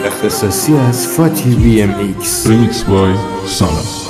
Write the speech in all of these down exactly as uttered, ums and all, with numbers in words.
اختصاصی از فاتی وی ام ایکس. Remix by Salas.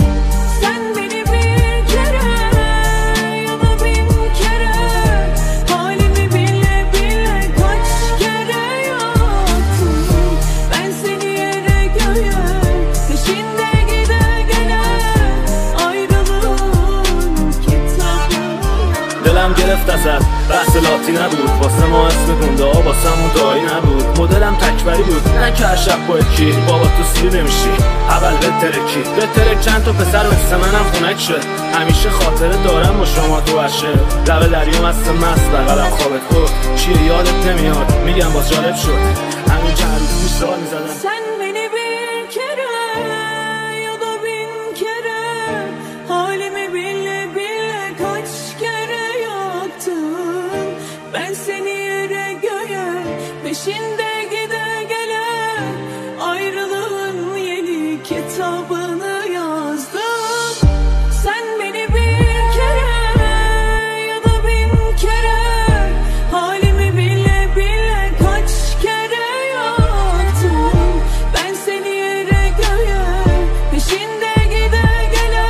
دلم گرفت ازت بحث لاتی نبود، واسه ما اسم گنده ها واسمون دایی نبود. مدلم تکبری بود نه که هر شب با یکی بابا تو سیر نمیشی اول بترکی بترک چند تا پسر مثل منم خونک شد. همیشه خاطره دارم با شما تو عشه لب دریا مست مست بغلم خوابت بود. چیه یادت نمیاد میگم باز جالب شد همین چند روز پیش سال میزدم. Sen beni bir kere ya da bin kere halimi bile bile kaç kere yaktın. Ben seni yere göğe peşinde gide gele ayrılığın yeni kitabını yazdım. Sen beni bir kere ya da bin kere halimi bile bile kaç kere yaktın. Ben seni yere göğe peşinde gide gele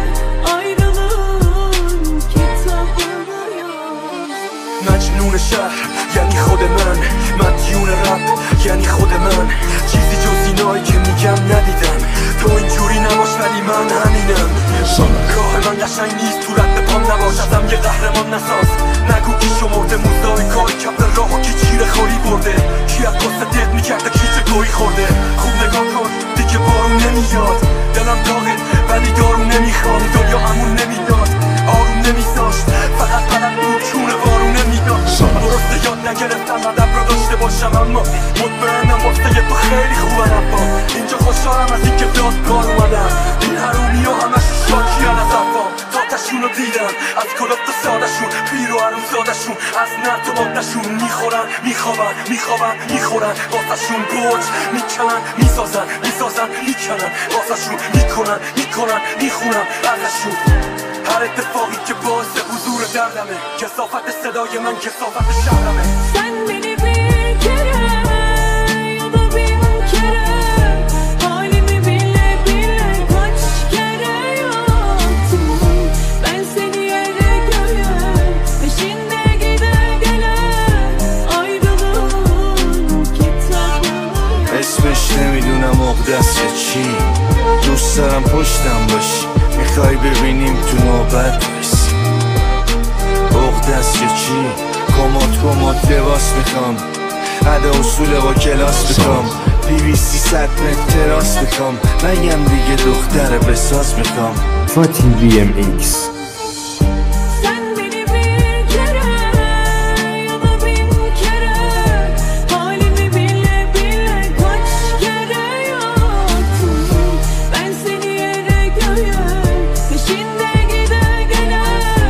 ayrılığın kitabını yazdım. مجنون شهر یعنی خود من، مدیون رپ یعنی خود من. چیزی جز اینایی که میگم ندیدم. تو اینجوری نباش ولی من همینم. راه من قشنگ نیست تو رد پام نباش ازم یه قهرمان نساز. نگو کی شمرده موزای کار کپ راه و کی چیره خوری برده. کی از قصه دق میکرده کی چه گویی خورده. خوب نگاه کن دیگه بارون نمیاد. دلم داغه ولی دارون نمیخوام. دنیا همون نمیداد آروم نمیذاشت فقط قلم بود چونه بارون نمیداد. درسته یاد نگرفتم ادب رو داشته باشم اما مطمئنم واسه تو خیلی خوبن. اما اینجا خوشحالم از اینکه داد کار اومدم. این حرومی ها همش شاکیان از افام. تاتشون رو دیدم از کلفت و سادشون پیر و عروم زادشون از نرد و بادشون میخورن میخوابن میخوابن میخورن واسهشون برج میکنن میسازن میسازن میکنن واسهشون میکنن میکنن میخونم ازشون. هر اتفاقی که باعث حضور دردمه کثافت صدای من کثافت شهرمه. Sen beni bir kere ya da bin kere halimi bile bile kaç kere yaktın. Ben seni yere göğe peşinde gide gele ayrılığın kitabını. اسمش نمیدونم مقدسه چی. دوست دارم پشتم باشی میخوای ببینیم تو نوبت بایسی. مقدس یا چی کمات کمات لباس میخوام. عده اصول با کلاس میخوام. پی وی سی صد متر تراس میخوام. نگم دیگه دختر بساز میخوام. فاتی وی ام ایکس. Sen beni bir kere ya da bin kere halimi bile bile kaç kere yaktın. Ben seni yere göğe peşinde gide gele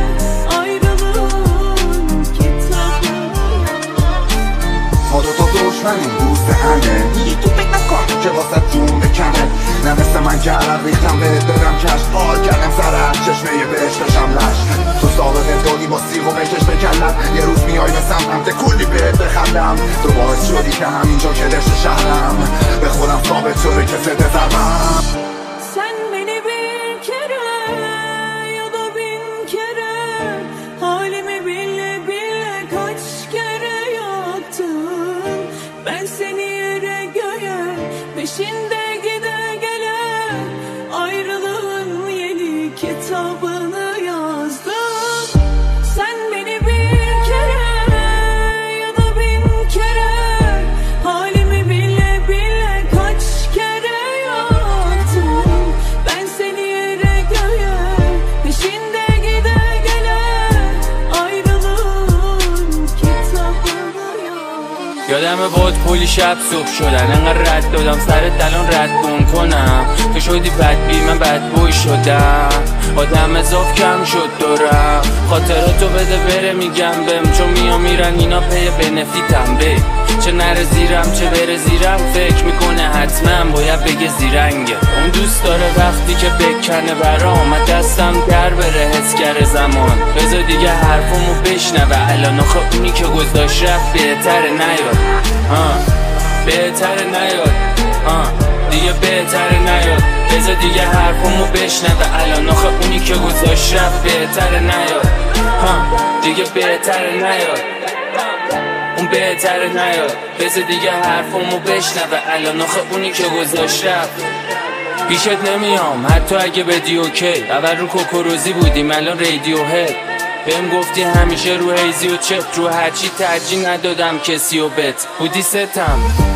ayrılığın kitabını. ما دوتا دشمنیم دوست همه. دیگه تو فکر نکن که واسه جون بکنه. نه مثل من که عرق ریختم بهت بدم کشت. حال کردم سر هر چشمه بهش بشم لش. تو سابقه داری با سیغ و بکش بکلم. یه روز میای به سمتم ته کلی بهت بخندم. تو باعث شدی که همینجا که دشت شهرم به خودم ثابت شده که صده ضربم. Sen beni bir kere ya da bin kere halimi bile bile kaç kere yaktın. Ben seni yere göğe peşinde gide gele ayrılığın yeni kitabını yazdım. Sen beni bir kere ya da bin kere halimi bile bile kaç kere yaktın. Ben seni yere göğe peşinde gide gele ayrılığın kitabını yazdım. یادم باد کلی شب صبح شدن انقدر رد دادم سرت الان رد گم کنم. تو شدی بدبی من بدبوی شدم. آدم اضاف کم شد دورم. خاطراتو بده بره میگم بهم چون میام میرن اینا پی بنفیتم به. چه نره زیرم چه بره زیرم فکر میکنه حتما باید بگه زیرنگه. اون دوست داره وقتی که بکنه برام دستم در بره حسگر زمان. بذار دیگه حرفمو بشنوه الان آخه اونی که گذاشت رفت بهتره نیاد. ها بهتره نیاد. دیگه بهتره نیاد بذار دیگه حرفمو بشنوه الان آخه اونی که گذاشت رفت بهتره نیاد ها دیگه بهتره نیاد اون بهتره نیاد بذار دیگه حرفمو بشنوه الان آخه اونی که گذاشت رفت پیشت نمیام حتی اگه بدی اوکی اول رو کوکوروزی بودیم الان رادیو هد بهم گفتی همیشه رو هیزی و چت رو هرچی ترجیح ندادم کسی و بت بودی ستم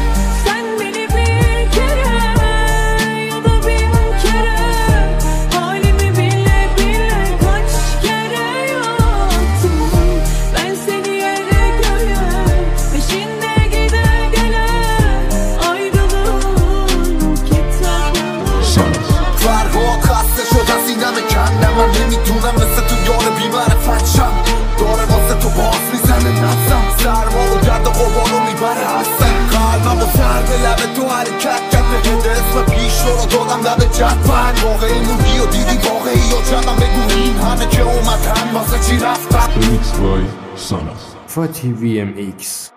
من نمیتونم مثل تو یار بی‌معرفت شم داره واسه تو باز میزنه نفسم سرما و گرد و غبارو میبره هستم قلبم و سرد لب تو حرکت کرد به هده اسم پیش رو دادم لب جدفن واقعی موگی و دیدی واقعی و جمعم بگو این همه که اومدن واسه چی رفتن Remix by Sana. Fatih وی ام ایکس